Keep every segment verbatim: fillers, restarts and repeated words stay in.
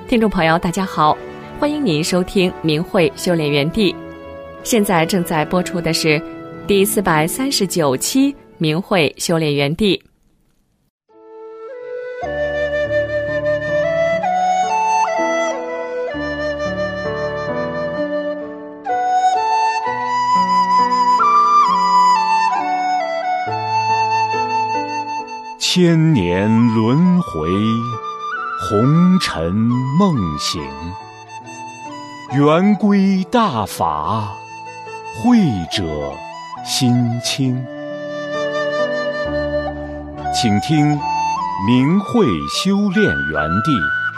听众朋友大家好，欢迎您收听明慧修炼园地。现在正在播出的是第四百三十九期明慧修炼园地。 千年轮回，红尘梦醒，圆规大法，慧者心清。请听明慧修炼园地。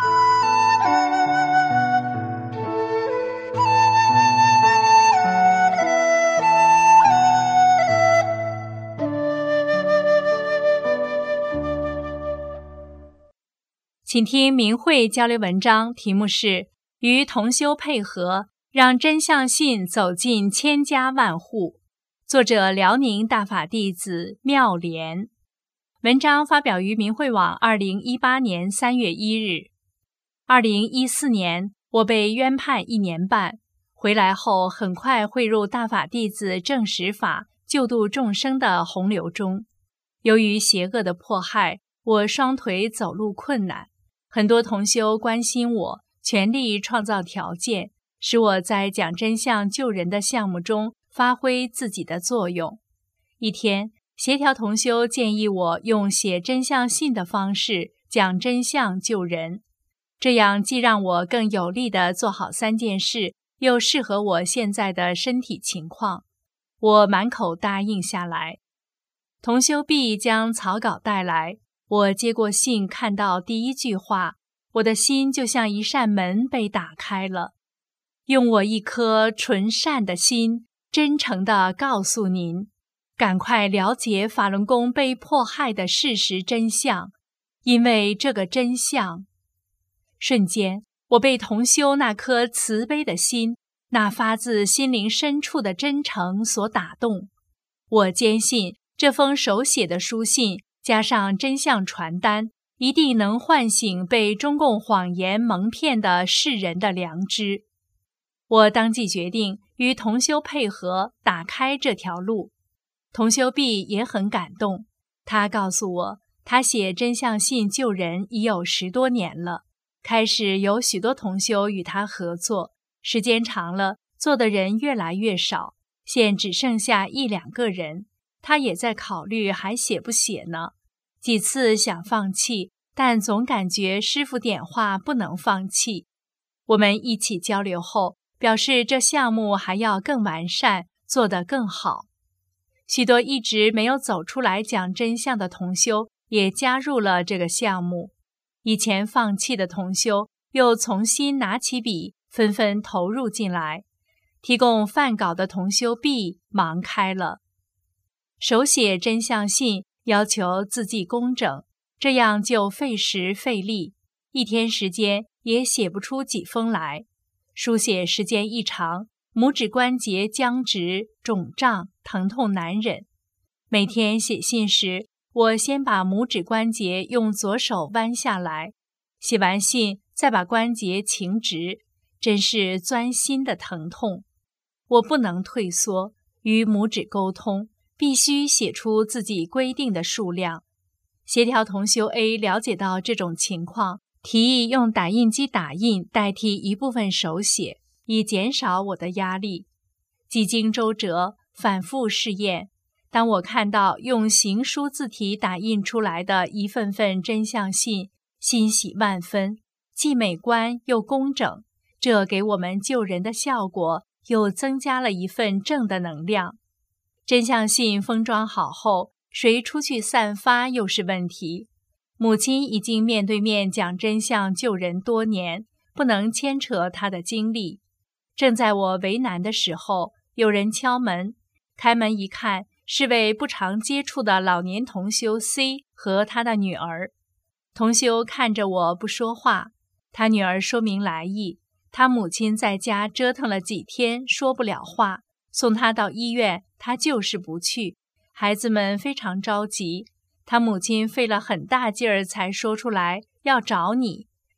请听明慧交流文章，题目是与同修配合，让真相信走进千家万户。作者辽宁大法弟子妙莲。文章发表于明慧网二零一八年三月一日。二零一四年，我被冤判一年半，回来后很快汇入大法弟子正实法救度众生的洪流中。由于邪恶的迫害，我双腿走路困难。很多同修关心我，全力创造条件，使我在讲真相救人的项目中发挥自己的作用。一天，协调同修建议我用写真相信的方式讲真相救人，这样既让我更有力地做好三件事，又适合我现在的身体情况。我满口答应下来。同修 B 将草稿带来，我接过信，看到第一句话，我的心就像一扇门被打开了。用我一颗纯善的心，真诚地告诉您，赶快了解法轮功被迫害的事实真相，因为这个真相。瞬间，我被同修那颗慈悲的心，那发自心灵深处的真诚所打动。我坚信这封手写的书信加上真相传单，一定能唤醒被中共谎言蒙骗的世人的良知。我当即决定与同修配合，打开这条路。同修 B 也很感动，他告诉我，他写真相信救人已有十多年了，开始有许多同修与他合作，时间长了，做的人越来越少，现只剩下一两个人。他也在考虑还写不写呢，几次想放弃，但总感觉师父点化不能放弃。我们一起交流后，表示这项目还要更完善，做得更好。许多一直没有走出来讲真相的同修也加入了这个项目，以前放弃的同修又重新拿起笔，纷纷投入进来。提供范稿的同修 B 忙开了。手写真相信要求字迹工整，这样就费时费力，一天时间也写不出几封来。书写时间一长，拇指关节僵直、肿胀、疼痛难忍。每天写信时，我先把拇指关节用左手弯下来，写完信再把关节擎直，真是钻心的疼痛。我不能退缩，与拇指沟通，必须写出自己规定的数量。协调同修 A 了解到这种情况，提议用打印机打印代替一部分手写，以减少我的压力。几经周折，反复试验，当我看到用行书字体打印出来的一份份真相信，欣喜万分，既美观又工整，这给我们救人的效果又增加了一份正的能量。真相信封装好后，谁出去散发又是问题。母亲已经面对面讲真相救人多年，不能牵扯她的经历。正在我为难的时候，有人敲门，开门一看，是位不常接触的老年同修 C 和他的女儿。同修看着我不说话，他女儿说明来意，他母亲在家折腾了几天，说不了话，送他到医院，他就是不去。孩子们非常着急，他母亲费了很大劲儿才说出来要找你，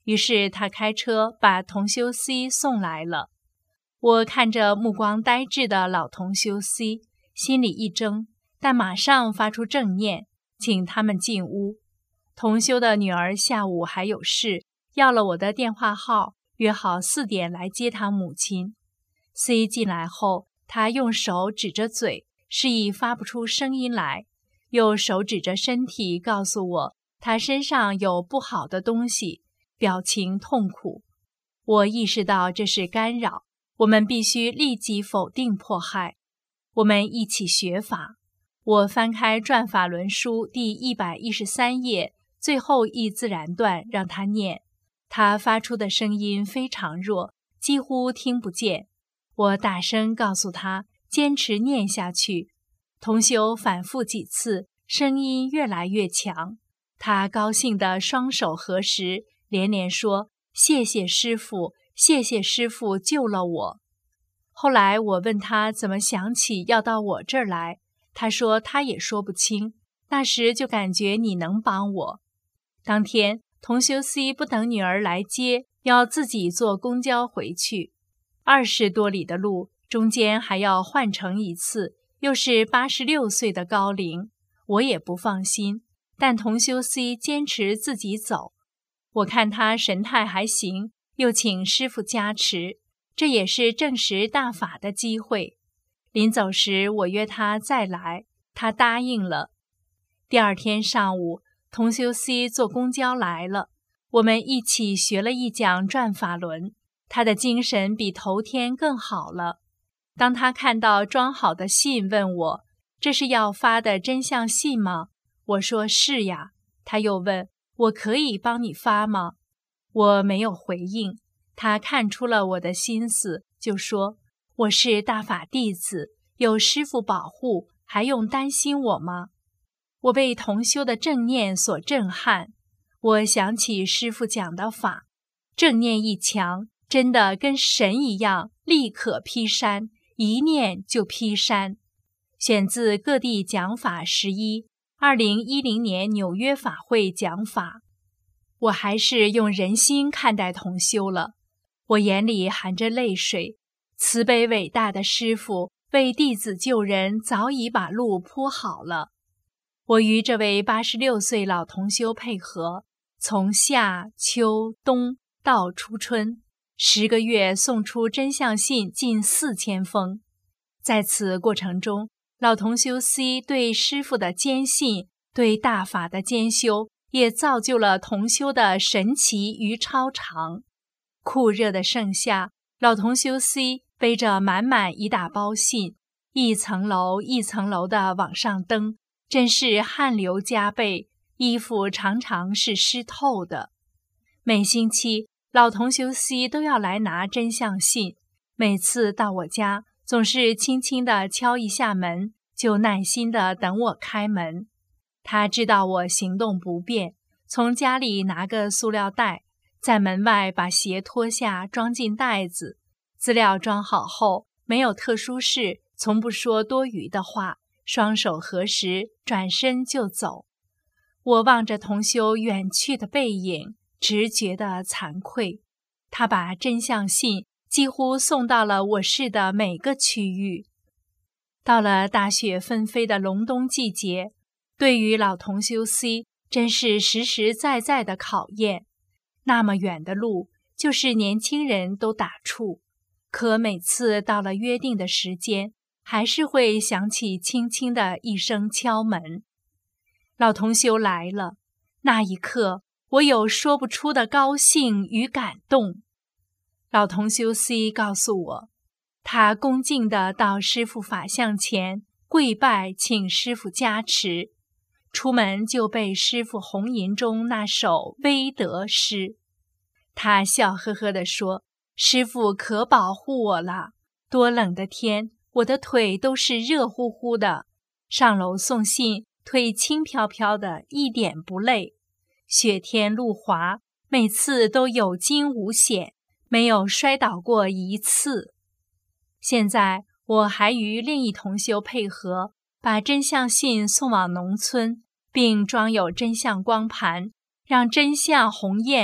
于是他开车把同修 C 送来了。我看着目光呆滞的老同修 C， 心里一怔，但马上发出正念，请他们进屋。同修的女儿下午还有事，要了我的电话号，约好四点来接她母亲。C 进来后，他用手指着嘴，示意发不出声音来，又手指着身体告诉我他身上有不好的东西，表情痛苦。我意识到这是干扰，我们必须立即否定迫害。我们一起学法。我翻开《转法轮书》第一百一十三页最后一自然段，让他念。他发出的声音非常弱，几乎听不见。我大声告诉他坚持念下去。同修反复几次，声音越来越强。他高兴地双手合十，连连说：谢谢师父，谢谢师父救了我。后来我问他怎么想起要到我这儿来，他说他也说不清，那时就感觉你能帮我。当天同修 C 不等女儿来接，要自己坐公交回去。二十多里的路，中间还要换乘一次，又是八十六岁的高龄，我也不放心，但同修 C 坚持自己走。我看他神态还行，又请师父加持，这也是证实大法的机会。临走时我约他再来，他答应了。第二天上午，同修 C 坐公交来了，我们一起学了一讲转法轮，他的精神比头天更好了。当他看到装好的信问我，这是要发的真相信吗？我说是呀。他又问，我可以帮你发吗？我没有回应。他看出了我的心思，就说，我是大法弟子，有师父保护，还用担心我吗？我被同修的正念所震撼，我想起师父讲的法，正念一强，真的跟神一样，立刻劈山，一念就劈山。选自各地讲法十一，二零一零年纽约法会讲法。我还是用人心看待同修了，我眼里含着泪水。慈悲伟大的师父为弟子救人，早已把路铺好了。我与这位八十六岁老同修配合，从夏、秋、冬到初春，十个月送出真相信近四千封。在此过程中，老同修 C 对师父的坚信，对大法的坚修，也造就了同修的神奇与超常。酷热的盛夏，老同修 C 背着满满一大包信，一层楼一层楼地往上登，真是汗流浃背，衣服常常是湿透的。每星期老同修 C 都要来拿真相信，每次到我家总是轻轻地敲一下门，就耐心地等我开门。他知道我行动不便，从家里拿个塑料袋，在门外把鞋脱下装进袋子，资料装好后，没有特殊事，从不说多余的话，双手合十，转身就走。我望着同修远去的背影，直觉得惭愧。他把真相信几乎送到了我市的每个区域。到了大雪纷飞的隆冬季节，对于老同修 C 真是实实在在的考验。那么远的路，就是年轻人都打怵，可每次到了约定的时间，还是会响起轻轻的一声敲门。老同修来了，那一刻我有说不出的高兴与感动。老同修 C 告诉我，他恭敬地到师父法像前跪拜，请师父加持。出门就背师父红吟中那首威德诗。他笑呵呵地说，师父可保护我了，多冷的天，我的腿都是热乎乎的，上楼送信，腿轻飘飘的，一点不累。雪天路滑，每次都有惊无险，没有摔倒过一次。现在我还与另一同修配合，把真相信送往农村，并装有真相光盘，让真相红焰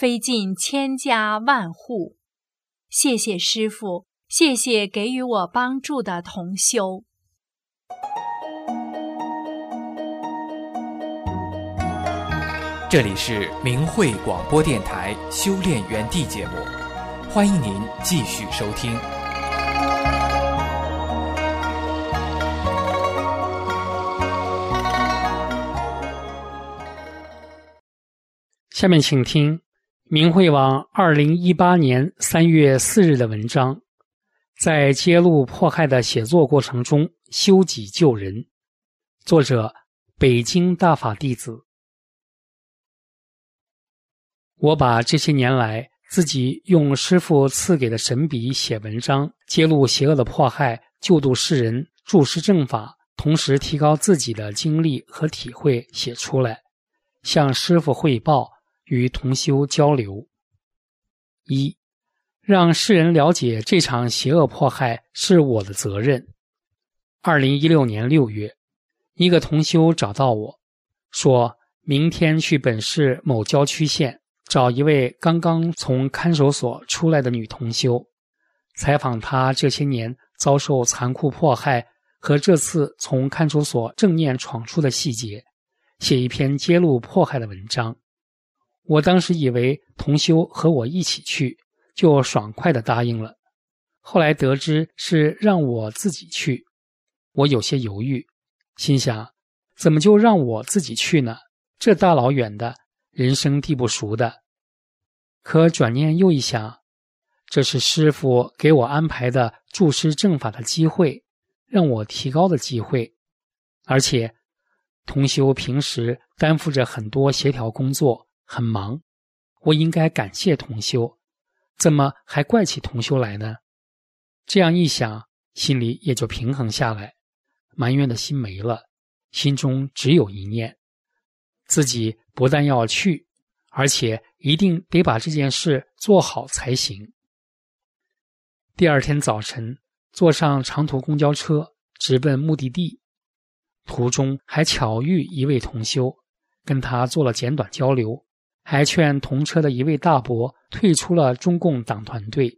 飞进千家万户。谢谢师父，谢谢给予我帮助的同修。 这里是明慧广播电台修炼园地节目，欢迎您继续收听。 下面请听明慧网二零一八年三月四日的文章，在揭露迫害的写作过程中修己救人，作者北京大法弟子。我把这些年来自己用师父赐给的神笔写文章，揭露邪恶的迫害，救度世人，注释正法，同时提高自己的经历和体会写出来，向师父汇报，与同修交流。一，让世人了解这场邪恶迫害是我的责任。二零一六年六月，一个同修找到我，说明天去本市某郊区县找一位刚刚从看守所出来的女同修，采访她这些年遭受残酷迫害和这次从看守所正念闯出的细节，写一篇揭露迫害的文章。我当时以为同修和我一起去，就爽快地答应了。后来得知是让我自己去，我有些犹豫，心想怎么就让我自己去呢？这大老远的，人生地不熟的。可转念又一想，这是师父给我安排的注释正法的机会，让我提高的机会。而且同修平时担负着很多协调工作，很忙，我应该感谢同修，怎么还怪起同修来呢？这样一想，心里也就平衡下来，埋怨的心没了，心中只有一念，自己不但要去，而且一定得把这件事做好才行。第二天早晨，坐上长途公交车，直奔目的地，途中还巧遇一位同修，跟他做了简短交流，还劝同车的一位大伯退出了中共党团队。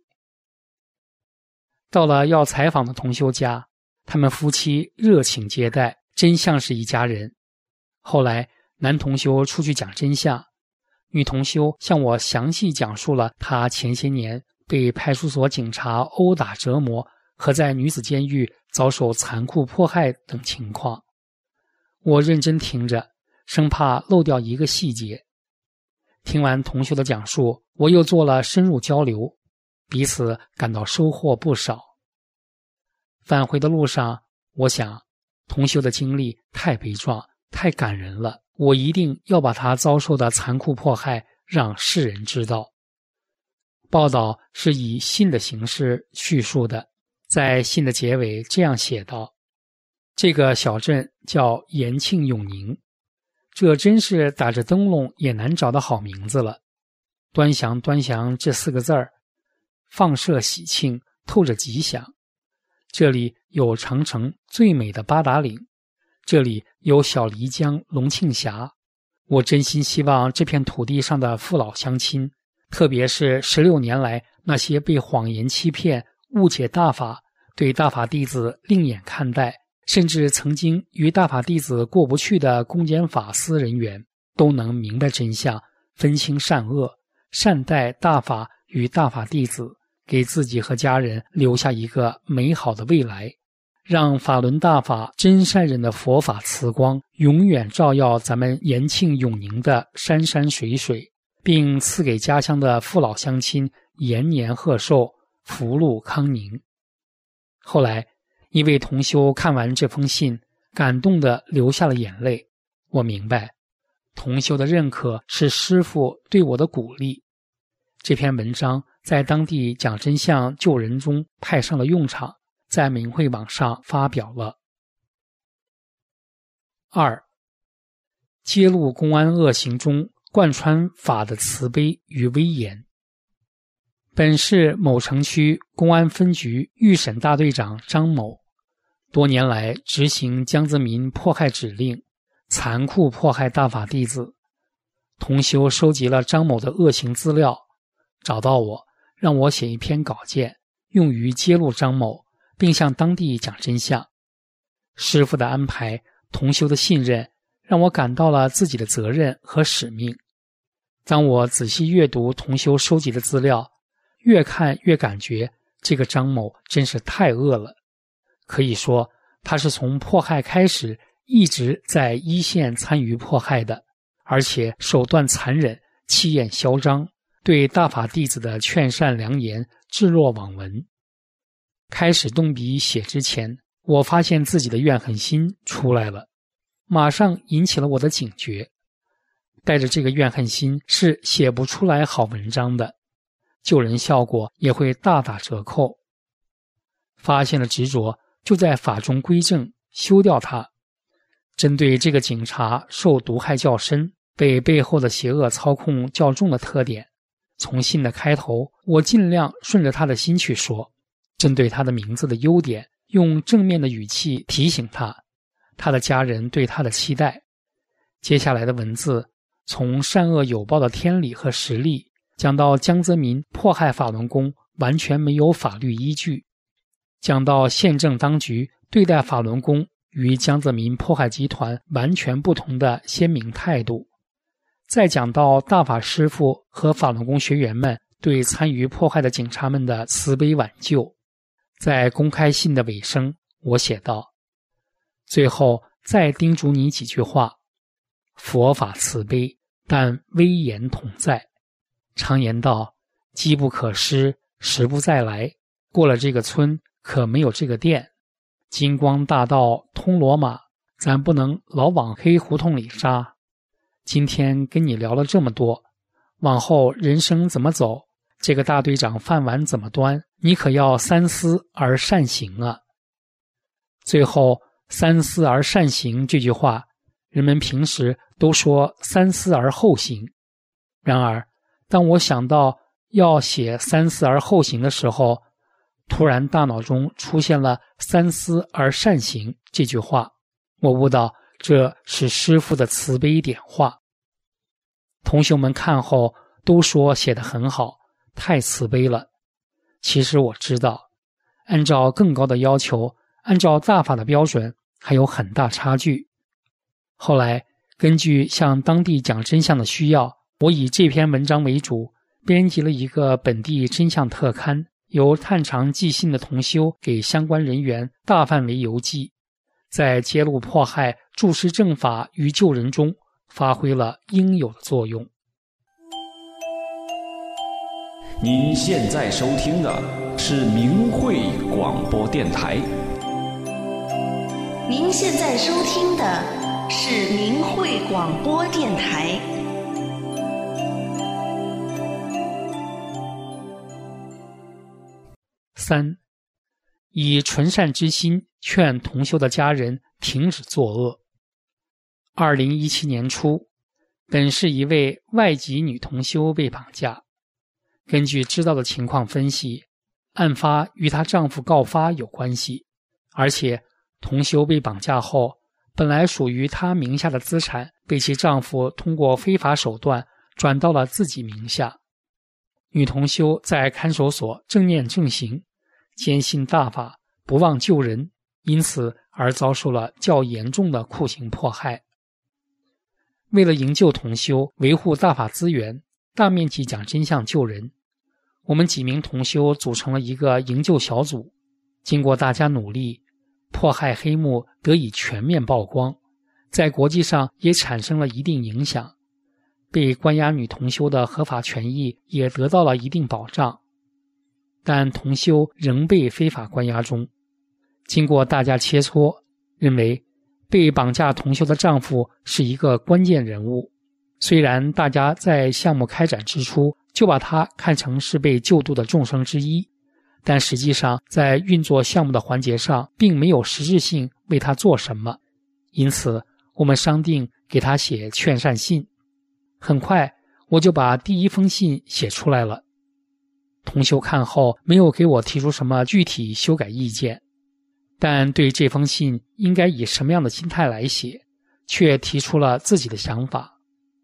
到了要采访的同修家，他们夫妻热情接待，真像是一家人。后来男同修出去讲真相，女同修向我详细讲述了她前些年被派出所警察殴打折磨和在女子监狱遭受残酷迫害等情况。我认真听着，生怕漏掉一个细节。听完同修的讲述，我又做了深入交流，彼此感到收获不少。返回的路上，我想同修的经历太悲壮，太感人了，我一定要把他遭受的残酷迫害让世人知道。报道是以信的形式叙述的，在信的结尾这样写道：这个小镇叫延庆永宁，这真是打着灯笼也难找的好名字了。端详端详这四个字儿，放射喜庆，透着吉祥。这里有长城最美的八达岭，这里有小漓江龙庆峡。我真心希望这片土地上的父老乡亲，特别是十六年来那些被谎言欺骗、误解大法、对大法弟子另眼看待，甚至曾经与大法弟子过不去的公检法司人员，都能明白真相，分清善恶，善待大法与大法弟子，给自己和家人留下一个美好的未来，让法轮大法真善人的佛法慈光永远照耀咱们延庆永宁的山山水水，并赐给家乡的父老乡亲延年贺寿，福禄康宁。后来一位同修看完这封信，感动地流下了眼泪。我明白，同修的认可是师父对我的鼓励。这篇文章在当地讲真相救人中派上了用场，在明慧网上发表了。二，揭露公安恶行中贯穿法的慈悲与威严。本市某城区公安分局预审大队长张某，多年来执行江泽民迫害指令，残酷迫害大法弟子。 同修收集了张某的恶行资料，找到我，让我写一篇稿件，用于揭露张某，并向当地讲真相。师父的安排，同修的信任，让我感到了自己的责任和使命。当我仔细阅读同修收集的资料，越看越感觉这个张某真是太恶了。可以说，他是从迫害开始一直在一线参与迫害的，而且手段残忍，气焰嚣张，对大法弟子的劝善良言置若罔闻。开始动笔写之前，我发现自己的怨恨心出来了，马上引起了我的警觉。带着这个怨恨心是写不出来好文章的，救人效果也会大打折扣。发现了执着，就在法中归正，修掉它。针对这个警察受毒害较深，被背后的邪恶操控较重的特点，从信的开头，我尽量顺着他的心去说，针对他的名字的优点，用正面的语气提醒他，他的家人对他的期待。接下来的文字，从善恶有报的天理和实力，讲到江泽民迫害法轮功完全没有法律依据，讲到宪政当局对待法轮功与江泽民迫害集团完全不同的鲜明态度，再讲到大法师父和法轮功学员们对参与迫害的警察们的慈悲挽救。在公开信的尾声，我写道：最后再叮嘱你几句话，佛法慈悲，但威严同在。常言道，机不可失，时不再来，过了这个村，可没有这个店。金光大道通罗马，咱不能老往黑胡同里扎。今天跟你聊了这么多，往后人生怎么走，这个大队长饭碗怎么端，你可要三思而善行啊。最后，三思而善行这句话，人们平时都说三思而后行。然而，当我想到要写三思而后行的时候，突然大脑中出现了三思而善行这句话，我悟到这是师父的慈悲点化。同学们看后都说写得很好，太慈悲了。其实我知道，按照更高的要求，按照大法的标准，还有很大差距。后来根据向当地讲真相的需要，我以这篇文章为主，编辑了一个本地真相特刊，由探长寄信的同修给相关人员大范围邮寄，在揭露迫害、注释正法与救人中发挥了应有的作用。 您现在收听的是明慧广播电台。 您现在收听的是明慧广播电台。 三，以纯善之心劝同修的家人停止作恶。二零一七年初，本市一位外籍女同修被绑架。根据知道的情况分析，案发与她丈夫告发有关系，而且同修被绑架后，本来属于她名下的资产被其丈夫通过非法手段转到了自己名下。女同修在看守所正念正行，坚信大法，不忘救人，因此而遭受了较严重的酷刑迫害。为了营救同修，维护大法资源，大面积讲真相救人，我们几名同修组成了一个营救小组。经过大家努力，迫害黑幕得以全面曝光，在国际上也产生了一定影响，被关押女同修的合法权益也得到了一定保障。但同修仍被非法关押中。经过大家切磋，认为被绑架同修的丈夫是一个关键人物。虽然大家在项目开展之初就把他看成是被救度的众生之一，但实际上在运作项目的环节上并没有实质性为他做什么。因此我们商定给他写劝善信。很快我就把第一封信写出来了。同修看后没有给我提出什么具体修改意见，但对这封信应该以什么样的心态来写，却提出了自己的想法。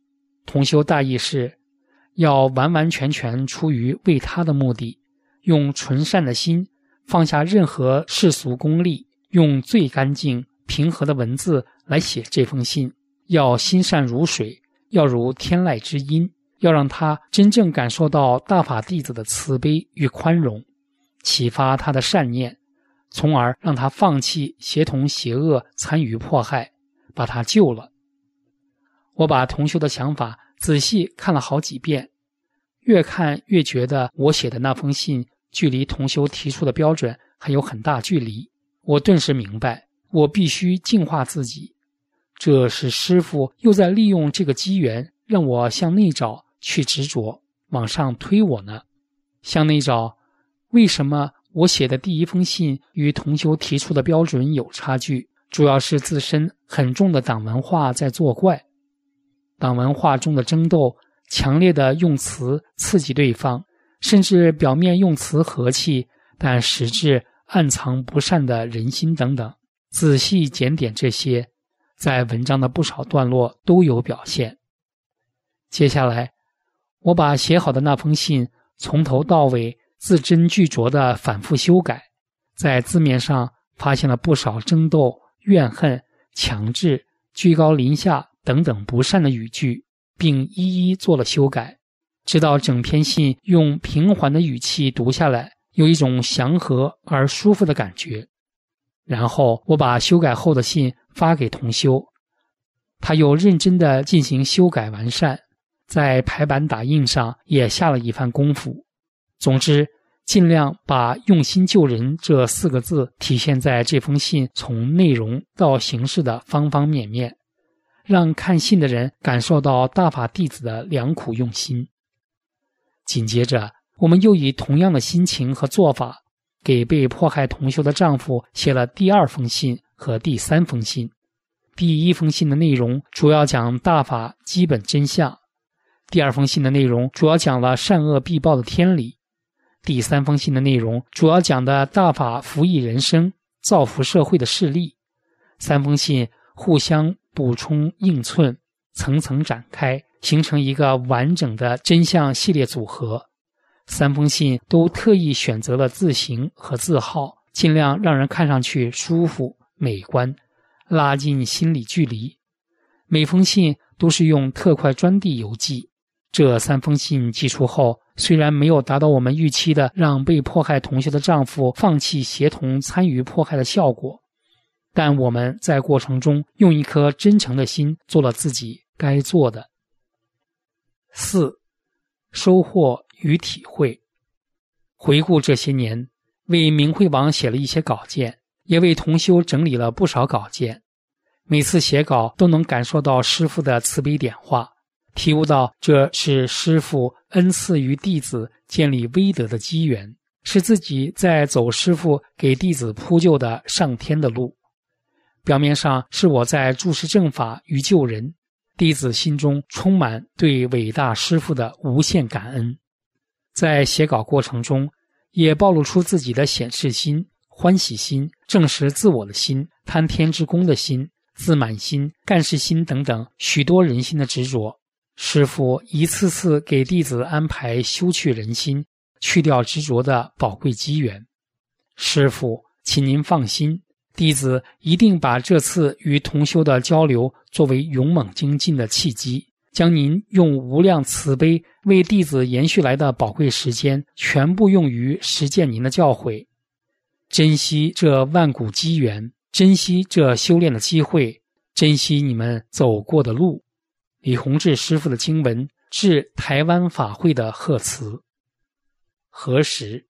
同修大意是要完完全全出于为他的目的，用纯善的心，放下任何世俗功利，用最干净平和的文字来写这封信，要心善如水，要如天籁之音，要让他真正感受到大法弟子的慈悲与宽容，启发他的善念，从而让他放弃协同邪恶参与迫害，把他救了。我把同修的想法仔细看了好几遍，越看越觉得我写的那封信距离同修提出的标准还有很大距离。我顿时明白，我必须净化自己。这是师父又在利用这个机缘，让我向内找去执着，往上推我呢。向内找，为什么我写的第一封信与同修提出的标准有差距？主要是自身很重的党文化在作怪。党文化中的争斗，强烈的用词刺激对方，甚至表面用词和气，但实质暗藏不善的人心等等，仔细检点这些，在文章的不少段落都有表现。接下来，我把写好的那封信从头到尾字斟句酌地反复修改，在字面上发现了不少争斗、怨恨、强制、居高临下等等不善的语句，并一一做了修改，直到整篇信用平缓的语气读下来，有一种祥和而舒服的感觉。然后我把修改后的信发给同修，他又认真地进行修改完善，在排版打印上也下了一番功夫。总之，尽量把用心救人这四个字体现在这封信从内容到形式的方方面面，让看信的人感受到大法弟子的良苦用心。紧接着，我们又以同样的心情和做法，给被迫害同修的丈夫写了第二封信和第三封信。第一封信的内容主要讲大法基本真相，第二封信的内容主要讲了善恶必报的天理，第三封信的内容主要讲的大法服役人生、造福社会的事例。三封信互相补充映衬，层层展开，形成一个完整的真相系列组合。三封信都特意选择了字形和字号，尽量让人看上去舒服美观，拉近心理距离。每封信都是用特快专递邮寄。这三封信寄出后，虽然没有达到我们预期的让被迫害同学的丈夫放弃协同参与迫害的效果，但我们在过程中用一颗真诚的心做了自己该做的。四、收获与体会。回顾这些年，为明慧网写了一些稿件，也为同修整理了不少稿件。每次写稿都能感受到师父的慈悲点化，体悟到这是师父恩赐于弟子建立威德的机缘，是自己在走师父给弟子铺就的上天的路。表面上是我在注释正法与救人，弟子心中充满对伟大师父的无限感恩。在写稿过程中，也暴露出自己的显示心、欢喜心、证实自我的心、贪天之功的心、自满心、干事心等等许多人心的执着。师父一次次给弟子安排修去人心、去掉执着的宝贵机缘。师父，请您放心，弟子一定把这次与同修的交流作为勇猛精进的契机，将您用无量慈悲为弟子延续来的宝贵时间全部用于实践您的教诲。珍惜这万古机缘，珍惜这修炼的机会，珍惜你们走过的路。李洪志师父的经文致台湾法会的贺词。何时？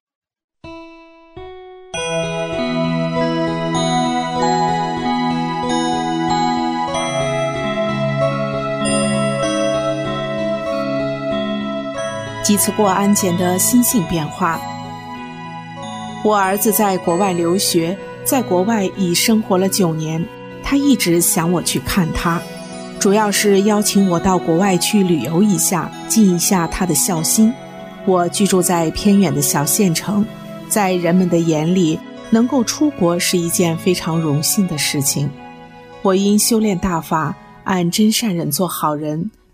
几次过安检的心性变化。我儿子在国外留学，在国外已生活了九年，他一直想我去看他，主要是邀请我到国外去旅游一下，尽一下他的孝心。我居住在偏远的小县城，在人们的眼里，能够出国是一件非常荣幸的事情。我因修炼大法，按真善忍做好人，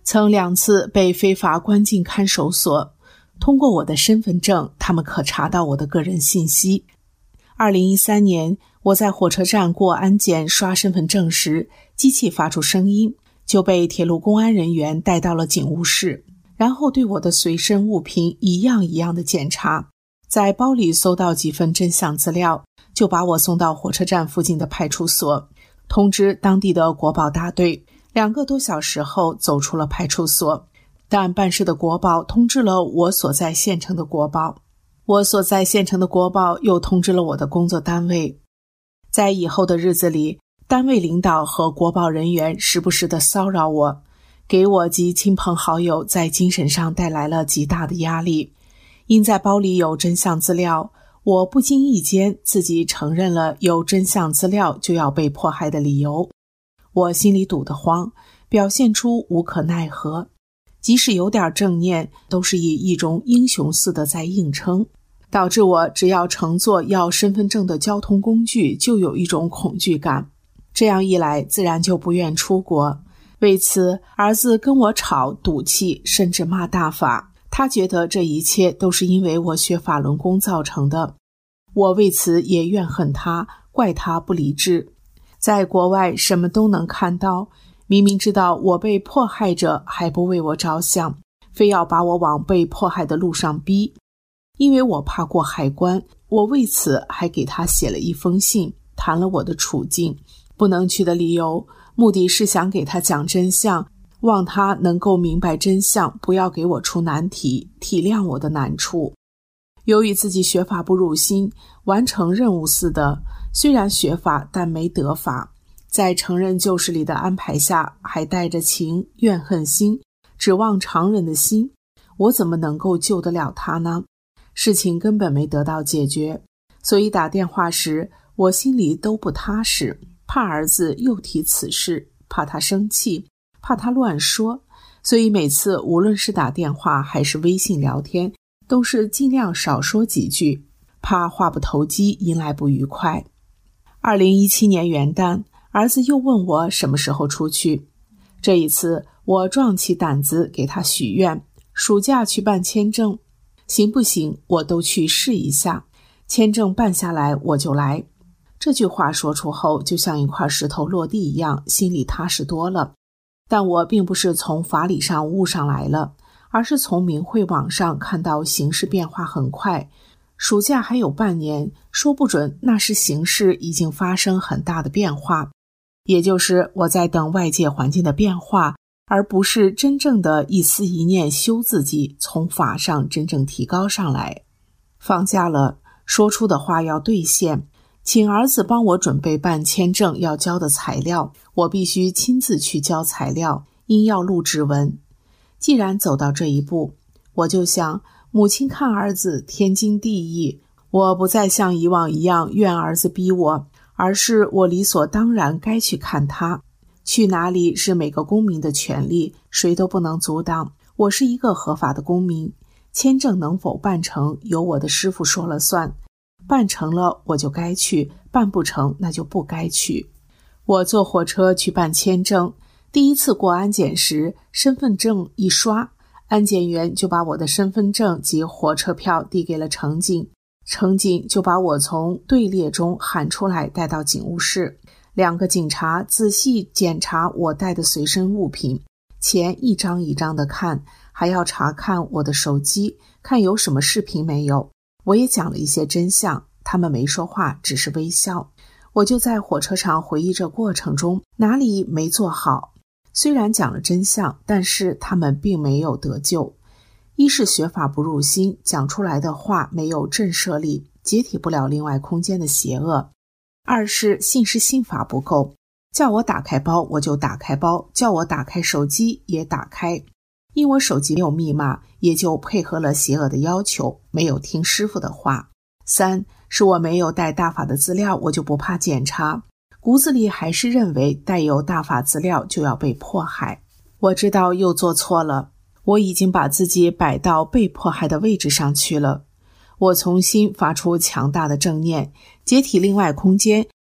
曾两次被非法关进看守所，通过我的身份证，他们可查到我的个人信息。二零一三年，我在火车站过安检刷身份证时，机器发出声音，就被铁路公安人员带到了警务室，然后对我的随身物品一样一样的检查，在包里搜到几份真相资料，就把我送到火车站附近的派出所，通知当地的国保大队。两个多小时后走出了派出所，但办事的国保通知了我所在县城的国保，我所在县城的国保又通知了我的工作单位。在以后的日子里，单位领导和国保人员时不时地骚扰我，给我及亲朋好友在精神上带来了极大的压力。因在包里有真相资料，我不经意间自己承认了有真相资料就要被迫害的理由。我心里堵得慌，表现出无可奈何，即使有点正念，都是以一种英雄似的在硬撑，导致我只要乘坐要身份证的交通工具就有一种恐惧感。这样一来，自然就不愿出国。为此，儿子跟我吵赌气，甚至骂大法。他觉得这一切都是因为我学法轮功造成的，我为此也怨恨他，怪他不理智。在国外什么都能看到，明明知道我被迫害着，还不为我着想，非要把我往被迫害的路上逼。因为我怕过海关，我为此还给他写了一封信，谈了我的处境，不能去的理由，目的是想给他讲真相，望他能够明白真相，不要给我出难题，体谅我的难处。由于自己学法不入心，完成任务似的，虽然学法但没得法，在承认旧事里的安排下，还带着情怨恨心，指望常人的心，我怎么能够救得了他呢？事情根本没得到解决，所以打电话时我心里都不踏实，怕儿子又提此事，怕他生气，怕他乱说，所以每次无论是打电话还是微信聊天，都是尽量少说几句，怕话不投机，引来不愉快。二零一七年元旦，儿子又问我什么时候出去。这一次我壮起胆子给他许愿，暑假去办签证，行不行我都去试一下，签证办下来我就来。这句话说出后，就像一块石头落地一样，心里踏实多了。但我并不是从法理上悟上来了，而是从明慧网上看到形势变化很快，暑假还有半年，说不准那时形势已经发生很大的变化，也就是我在等外界环境的变化，而不是真正的一思一念修自己，从法上真正提高上来。放假了，说出的话要兑现，请儿子帮我准备办签证要交的材料，我必须亲自去交材料，因要录指纹。既然走到这一步，我就想母亲看儿子天经地义，我不再像以往一样怨儿子逼我，而是我理所当然该去看他。去哪里是每个公民的权利，谁都不能阻挡。我是一个合法的公民，签证能否办成由我的师父说了算，办成了我就该去，办不成那就不该去。我坐火车去办签证，第一次过安检时，身份证一刷，安检员就把我的身份证及火车票递给了乘警，乘警就把我从队列中喊出来带到警务室。两个警察仔细检查我带的随身物品，钱一张一张的看，还要查看我的手机，看有什么视频没有。我也讲了一些真相，他们没说话，只是微笑。我就在火车上回忆着过程中哪里没做好，虽然讲了真相，但是他们并没有得救。一是学法不入心，讲出来的话没有震慑力，解体不了另外空间的邪恶；二是信是信法不够，叫我打开包我就打开包，叫我打开手机也打开，因我手机没有密码，也就配合了邪恶的要求，没有听师父的话。三是我没有带大法的资料，我就不怕检查，骨子里还是认为带有大法资料就要被迫害。我知道又做错了，我已经把自己摆到被迫害的位置上去了。我重新发出强大的正念，解体另外空间，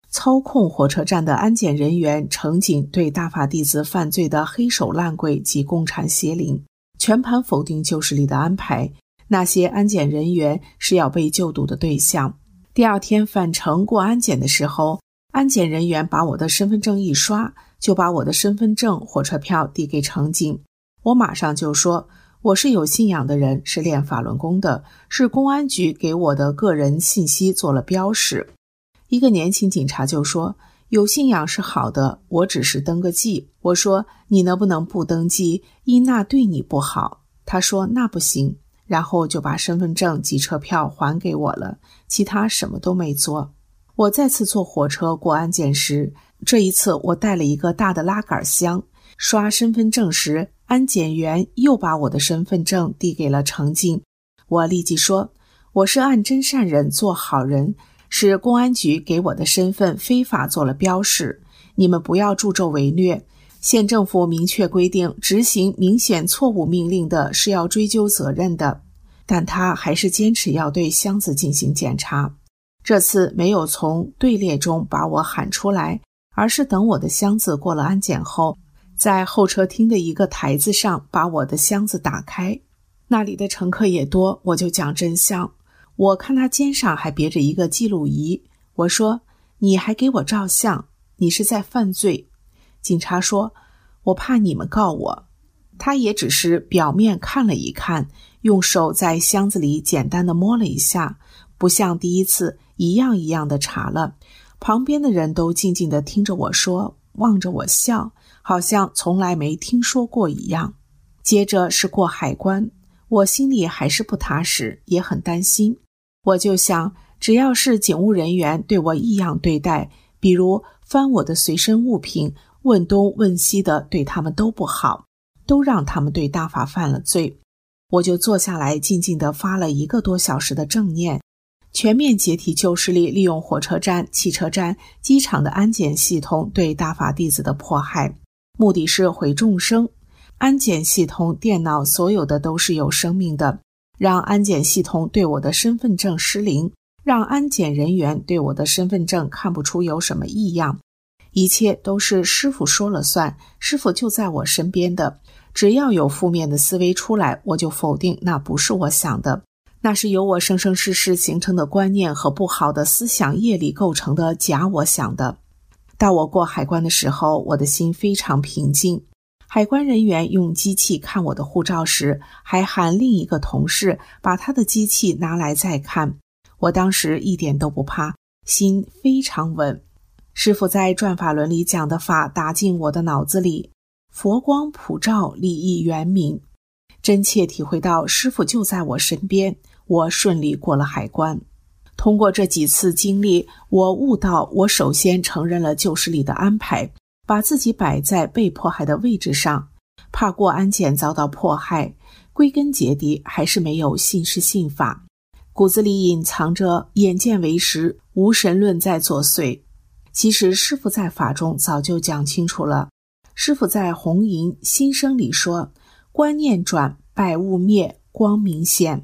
操控火车站的安检人员乘警对大法弟子犯罪的黑手烂鬼及共产邪灵，全盘否定旧势力的安排。那些安检人员是要被救毒的对象。第二天返程过安检的时候，安检人员把我的身份证一刷，就把我的身份证、火车票递给乘警。我马上就说，我是有信仰的人，是练法轮功的，是公安局给我的个人信息做了标识。一个年轻警察就说，有信仰是好的，我只是登个记。我说，你能不能不登记，因那对你不好。他说那不行，然后就把身份证及车票还给我了，其他什么都没做。我再次坐火车过安检时，这一次我带了一个大的拉杆箱，刷身份证时，安检员又把我的身份证递给了乘警。我立即说，我是按真善人做好人，是公安局给我的身份非法做了标示，你们不要助纣为虐。县政府明确规定，执行明显错误命令的是要追究责任的。但他还是坚持要对箱子进行检查。这次没有从队列中把我喊出来，而是等我的箱子过了安检后，在候车厅的一个台子上把我的箱子打开。那里的乘客也多，我就讲真相。我看他肩上还别着一个记录仪，我说，你还给我照相，你是在犯罪。警察说，我怕你们告我。他也只是表面看了一看，用手在箱子里简单的摸了一下，不像第一次一样一样的查了。旁边的人都静静地听着我说，望着我笑，好像从来没听说过一样。接着是过海关，我心里还是不踏实，也很担心。我就想，只要是警务人员对我异样对待，比如翻我的随身物品，问东问西的，对他们都不好，都让他们对大法犯了罪。我就坐下来静静地发了一个多小时的正念，全面解体旧势力利用火车站、汽车站、机场的安检系统对大法弟子的迫害，目的是毁众生。安检系统、电脑所有的都是有生命的，让安检系统对我的身份证失灵，让安检人员对我的身份证看不出有什么异样。一切都是师父说了算，师父就在我身边的，只要有负面的思维出来，我就否定那不是我想的，那是由我生生世世形成的观念和不好的思想业力构成的假我想的。到我过海关的时候，我的心非常平静。海关人员用机器看我的护照时，还喊另一个同事把他的机器拿来再看。我当时一点都不怕，心非常稳。师父在转法轮里讲的法打进我的脑子里，佛光普照，利益圆明。真切体会到师父就在我身边，我顺利过了海关。通过这几次经历，我悟到我首先承认了旧势力的安排，把自己摆在被迫害的位置上，怕过安检遭到迫害，归根结底还是没有信师信法，骨子里隐藏着眼见为实，无神论在作祟。其实师父在法中早就讲清楚了。师父在红银心声里说，观念转，败物灭，光明显。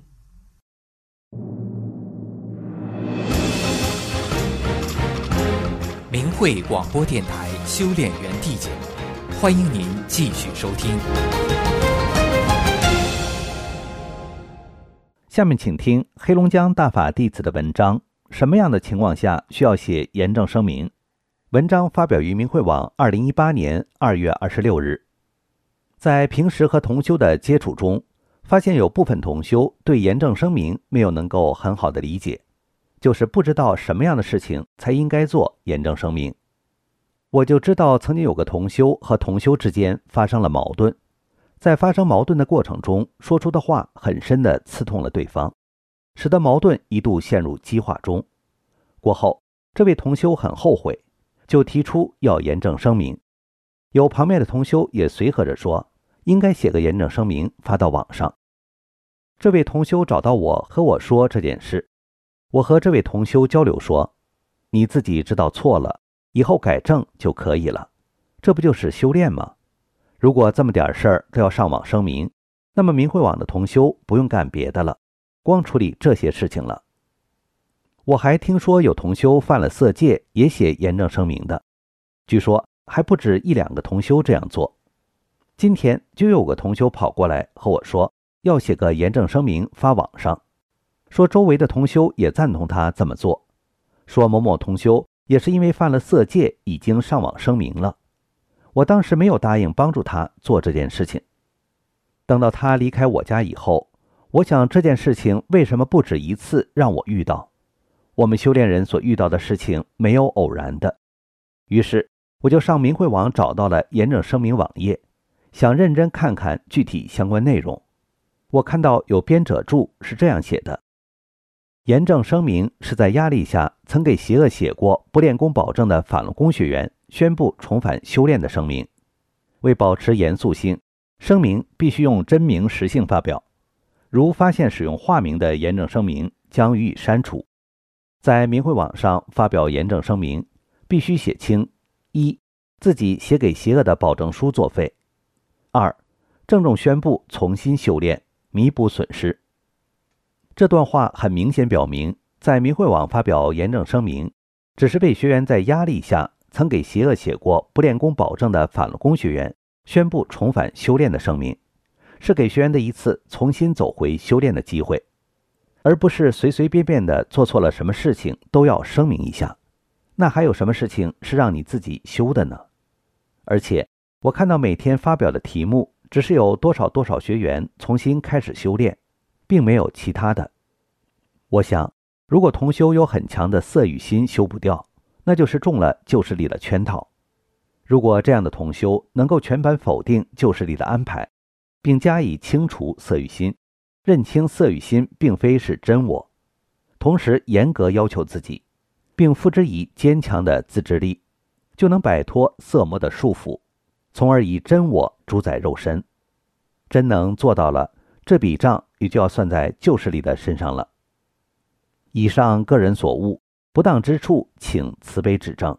明慧广播电台修炼园地节目，欢迎您继续收听。 下面请听黑龙江大法弟子的文章，什么样的情况下需要写严正声明？文章发表于明慧网二零一八年二月二十六日。在平时和同修的接触中，发现有部分同修对严正声明没有能够很好的理解，就是不知道什么样的事情才应该做严正声明。我就知道曾经有个同修和同修之间发生了矛盾，在发生矛盾的过程中说出的话很深地刺痛了对方，使得矛盾一度陷入激化中。过后这位同修很后悔，就提出要严正声明。有旁边的同修也随和着说，应该写个严正声明发到网上。这位同修找到我和我说这件事，我和这位同修交流说，你自己知道错了，以后改正就可以了，这不就是修炼吗？如果这么点事儿都要上网声明，那么明慧网的同修不用干别的了，光处理这些事情了。 我还听说有同修犯了色戒也写严正声明的，据说还不止一两个同修这样做。今天就有个同修跑过来和我说要写个严正声明发网上，说周围的同修也赞同他这么做，说某某同修也是因为犯了色戒已经上网声明了。我当时没有答应帮助他做这件事情。等到他离开我家以后，我想这件事情为什么不止一次让我遇到？我们修炼人所遇到的事情没有偶然的。于是我就上明慧网找到了严正声明网页，想认真看看具体相关内容。我看到有编者注是这样写的：严正声明是在压力下曾给邪恶写过不练功保证的法轮功学员宣布重返修炼的声明。为保持严肃性，声明必须用真名实姓发表，如发现使用化名的严正声明将予以删除。在明慧网上发表严正声明，必须写清：一、自己写给邪恶的保证书作废；二、郑重宣布重新修炼，弥补损失。这段话很明显表明，在明慧网发表严正声明，只是被学员在压力下曾给邪恶写过不练功保证的法轮功学员宣布重返修炼的声明，是给学员的一次重新走回修炼的机会，而不是随随便便的做错了什么事情都要声明一下。那还有什么事情是让你自己修的呢？而且我看到每天发表的题目只是有多少多少学员重新开始修炼，并没有其他的。我想，如果同修有很强的色欲心修不掉，那就是中了旧势力的圈套。如果这样的同修能够全盘否定旧势力的安排，并加以清除色欲心，认清色欲心并非是真我，同时严格要求自己，并付之以坚强的自制力，就能摆脱色魔的束缚，从而以真我主宰肉身。真能做到了，这笔账也就要算在旧势力的身上了。以上个人所悟，不当之处请慈悲指正。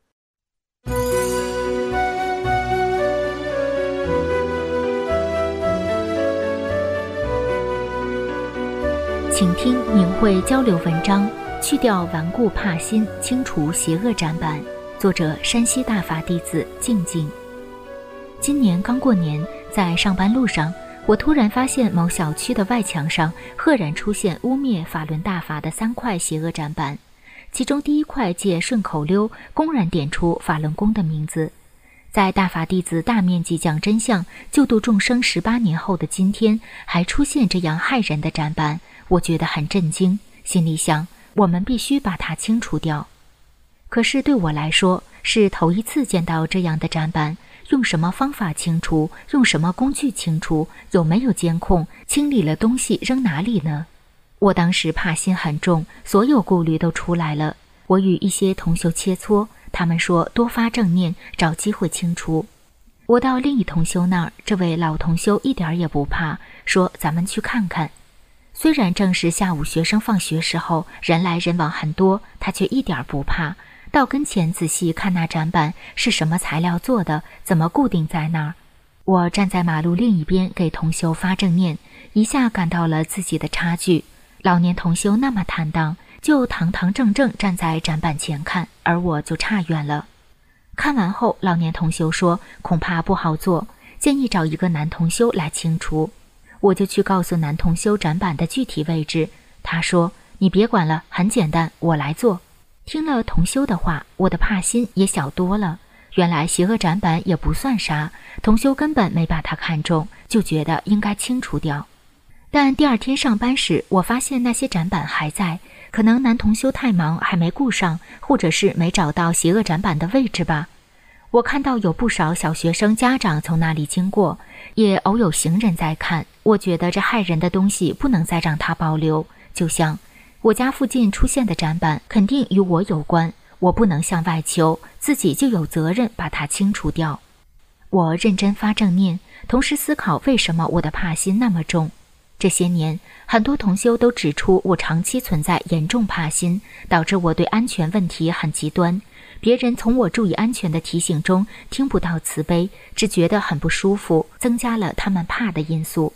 请听明慧交流文章，去掉顽固怕心，清除邪恶展板。作者山西大法弟子静静。今年刚过年，在上班路上，我突然发现某小区的外墙上赫然出现污蔑法轮大法的三块邪恶展板，其中第一块借顺口溜公然点出法轮功的名字。在大法弟子大面积讲真相、救度众生十八年后的今天，还出现这样害人的展板，我觉得很震惊，心里想，我们必须把它清除掉。可是对我来说，是头一次见到这样的展板，用什么方法清除，用什么工具清除，有没有监控，清理了东西扔哪里呢？我当时怕心很重，所有顾虑都出来了。我与一些同修切磋，他们说多发正念，找机会清除。我到另一同修那儿，这位老同修一点也不怕，说咱们去看看。虽然正是下午学生放学时候，人来人往很多，他却一点不怕。到跟前仔细看那展板是什么材料做的，怎么固定在那儿。我站在马路另一边给同修发正念，一下感到了自己的差距。老年同修那么坦荡，就堂堂正正站在展板前看，而我就差远了。看完后，老年同修说恐怕不好做，建议找一个男同修来清除。我就去告诉男同修展板的具体位置，他说你别管了，很简单，我来做。听了同修的话，我的怕心也小多了。原来邪恶展板也不算啥，同修根本没把它看中，就觉得应该清除掉。但第二天上班时，我发现那些展板还在，可能男同修太忙还没顾上，或者是没找到邪恶展板的位置吧。我看到有不少小学生家长从那里经过，也偶有行人在看。我觉得这害人的东西不能再让它保留，就像我家附近出现的展板肯定与我有关，我不能向外求，自己就有责任把它清除掉。我认真发正念，同时思考为什么我的怕心那么重。这些年，很多同修都指出我长期存在严重怕心，导致我对安全问题很极端。别人从我注意安全的提醒中听不到慈悲，只觉得很不舒服，增加了他们怕的因素。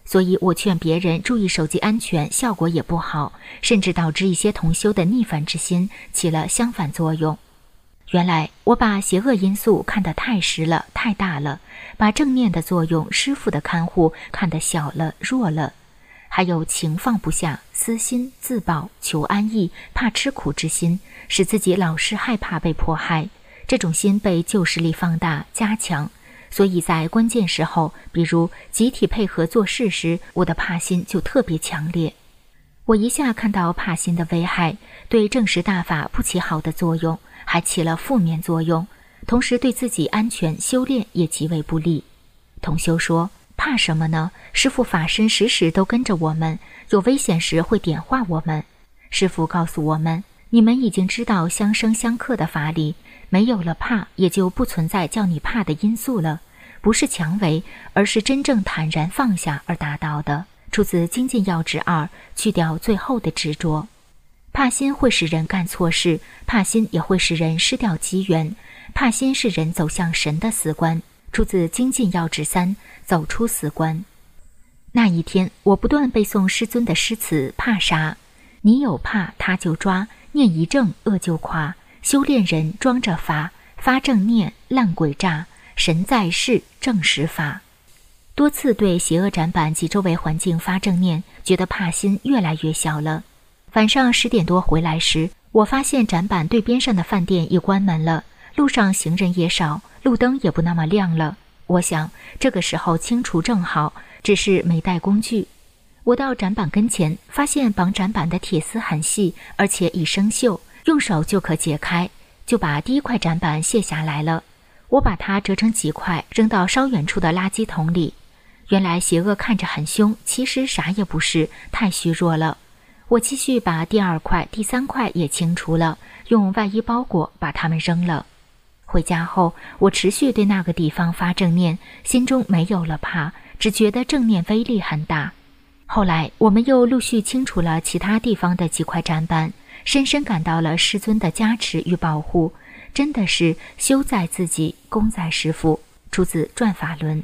所以我劝别人注意手机安全，效果也不好，甚至导致一些同修的逆反之心起了相反作用。原来我把邪恶因素看得太实了，太大了，把正念的作用、师父的看护看得小了、弱了。还有情放不下、私心、自保、求安逸、怕吃苦之心，使自己老是害怕被迫害。这种心被旧势力放大、加强，所以在关键时候，比如集体配合做事时，我的怕心就特别强烈。我一下看到怕心的危害，对正实大法不起好的作用，还起了负面作用，同时对自己安全修炼也极为不利。同修说，怕什么呢？师父法身时时都跟着我们，有危险时会点化我们。师父告诉我们，你们已经知道相生相克的法理，没有了怕，也就不存在叫你怕的因素了，不是强为，而是真正坦然放下而达到的。出自《精进要旨二》，去掉最后的执着。怕心会使人干错事，怕心也会使人失掉机缘，怕心是人走向神的死关。出自《精进要旨三》，走出死关。那一天，我不断背诵师尊的诗词，怕啥？你有怕，他就抓，念一正，恶就垮。修炼人装着法，发正念，烂鬼诈，神在世，正实法。多次对邪恶展板及周围环境发正念，觉得怕心越来越小了。晚上十点多回来时，我发现展板对边上的饭店已关门了，路上行人也少，路灯也不那么亮了。我想这个时候清除正好，只是没带工具。我到展板跟前，发现绑展板的铁丝很细，而且已生锈，用手就可解开，就把第一块展板卸下来了。我把它折成几块，扔到稍远处的垃圾桶里。原来邪恶看着很凶，其实啥也不是，太虚弱了。我继续把第二块、第三块也清除了，用外衣包裹，把它们扔了。回家后，我持续对那个地方发正念，心中没有了怕，只觉得正念威力很大。后来我们又陆续清除了其他地方的几块展板，深深感到了师尊的加持与保护，真的是修在自己，功在师父。出自《转法轮》。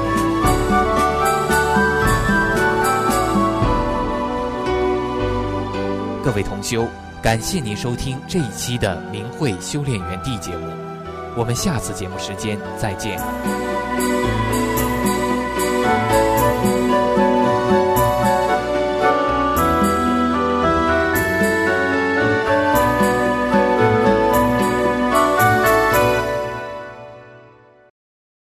各位同修，感谢您收听这一期的明慧修炼园地节目，我们下次节目时间再见。